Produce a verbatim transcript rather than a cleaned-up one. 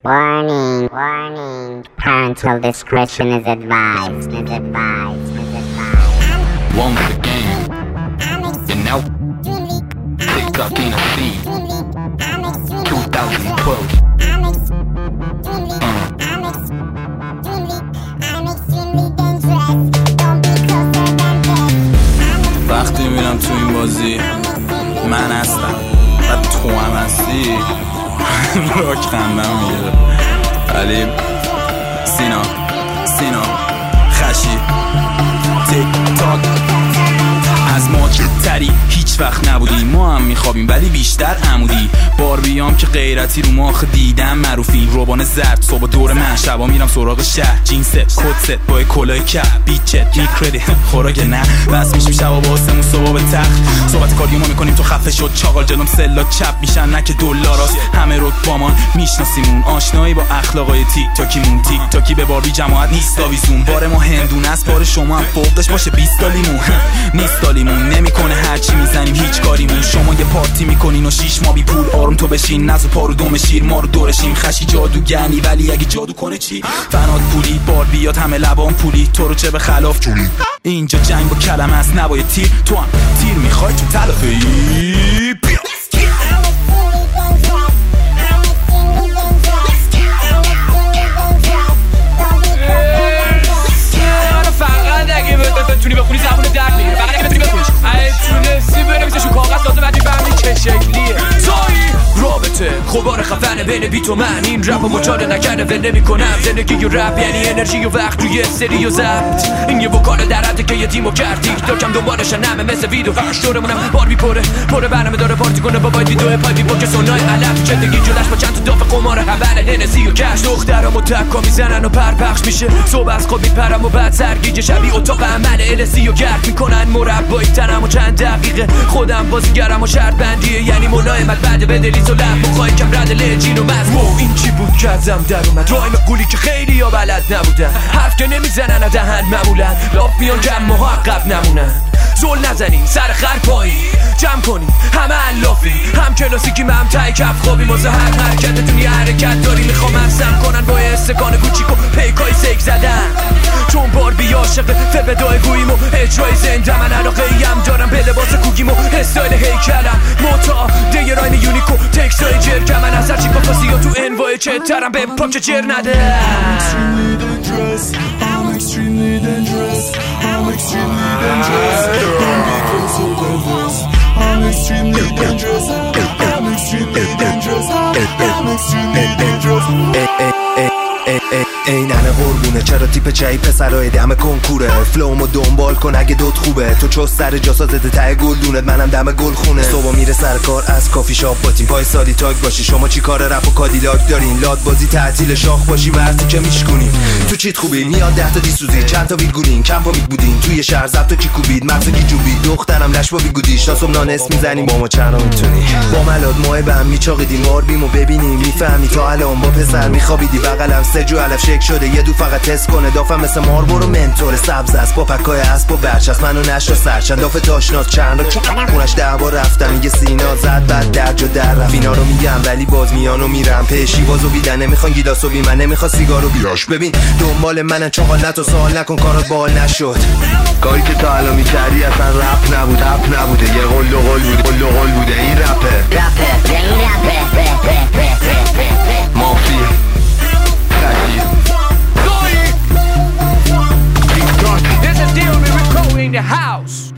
Warning, warning. Parental discretion is advised, is advised, is advised. Once again, you're now TikTok in a scene. twenty twelve. Uh. وقتی میرم تو این بازی من هستم و تو هم هستی راک خندم میگیره. ولی سینا سینا خشی تیک تاک از ما که تری هیچ وقت نبودی، ما هم میخوابیم ولی بیشتر عمودی. باربیام که غیرتی رو ماخ دیدم معروفی، روبان زرد صبح دور من، شبا میرم سراغ شهر جینست کدست با کلاه کپ بیچت میکردی خوراک نه بس میشیم شبا با آسمون صبح به تخت صحبت کاریو ما میکنیم تو خفه شد چاقال جلوم سلا چپ میشن نه که دولاراست همه رک بامان میشناسیمون آشنایی با اخلاقای تیک تاکیمون تیک تاکی به باربی جماعت نیست آویزون بار ما هندونه است بار شما هم فوقش باشه بیست سالیمون نیست سالیمون نمیکنه هرچی میزنیم هیچ کاریمون. شما یه پارتی میکنین و شیش ما بی پول آروم تو بشین نزو پارو دوم شیر ما رو دورشیم خشی جادوگرنی ولی اگه جادو کنه چی فنات پولی بار بیاد همه لبان پولی تو رو چه به خلاف جونی اینجا جنگ با کلمه است نباید تیر تو هم تیر میخوای تو تلافی بیا فقط اگه بتونی بخونی زبون درد میگیره فقط اگه بتونی بخونیش اگه تونستی بنویسش رو کاغذ تازه بعد میفهمی چه شکلیه توی رابطه خبار خفنه بین بیت و من این رپ و مچاله نکرده و نمی کنم زندگی و رپ یعنی انرژی و وقت روی سری و ضبط این یه وکال در حده که یه تیمو کردی داکم دنبالشن همه مثل ویدو فقط دورمونم بار بی پره پره برنامه داره پارتی کنه با باید ویدو پای بی پاک سونای علف زندگی جلش با چند تا داف قمار حول هنسی و کش دخترامو تکا میزنن و پرپخش میشه صبح از خواب میپرم و بعد سرگیجه شبی اتاق عمل السی و گرد میکنن مربایی تنم و چند دقیقه خودم بازیگرم و شرط بندیه یعنی ملایمت بعد بدلیز و لب مخوای کم رد لجین و مز و این چی بود که ازم در اومد رایم قولی که خیلی یا بلد نبودن حرف که نمیزنن و دهن معمولا لاف میان کم محقب نمونن زول نزنین سر خر پایی جمع کنین همه علافی هم کلاسیکی هم تای کف خوابی واسه هر حرکتتون یه حرکت داری میخوام افسم کنن با استکان کوچیک و پیکای سیک زدن چون باربی عاشق فبدای گوییم و اجرای زنده من علاقه ایم دارم به لباس کوگیم و استایل هیکلم موتا دیگه رایم یونیکو تکسای جرکم من از هرچی کافاسی ها تو انوای چه ترم به پاک جر نده I'm extremely dangerous I'm extremely dangerous Don't be close to dangerous I'm extremely dangerous I'm extremely dangerous I'm extremely dangerous ای ننه قربونه چرا تیپ چایی پسرای دم کنکوره فلومو دنبال کن اگه دوت خوبه تو چوست سر جاسازت ته گل دونت منم دم گل خونه صبح میره سر کار از کافی شاپ باتیم پای سالی تاگ باشی شما چی کار رپ و کادیلاک دارین لاد بازی تعطیل شاخ باشی ورزی که میشکنین تو چیت خوبی میاد ده تا دیسوزی چند تا ویگولین کم پا میبودین توی شهر زبط و کی کوبید مغز کی جوبید دخترم لش با بیگودی شاسم نانس میزنیم با ما چرا میتونی با ملاد ماه به هم میچاقیدیم ماربیمو ببینیم میفهمی تا الان با پسر میخوابیدی بغلم سجو الف شک شده یه دو فقط تست کنه دافم مثل مار برو منتور سبز است با پکای اسب و برچست منو نشتا سرچند دافه داشناس چند رو خونش ده بار رفتم میگه سینا زد بعد درج و در رفت اینا رو میگم ولی باز میانو میرم پیشی بازو بیدن نمیخوان گیلاسو بی من نمیخواد سیگارو بیاش ببین دنبال منن چاقال نتو سوال نکن کارات بال نشد کاری که تا الان میکردی اصلا رپ نبود رپ نبوده یه قل و قل بوده قل و قل بوده این رپه رپه این رپه مافی There's a deal with Rico in the house.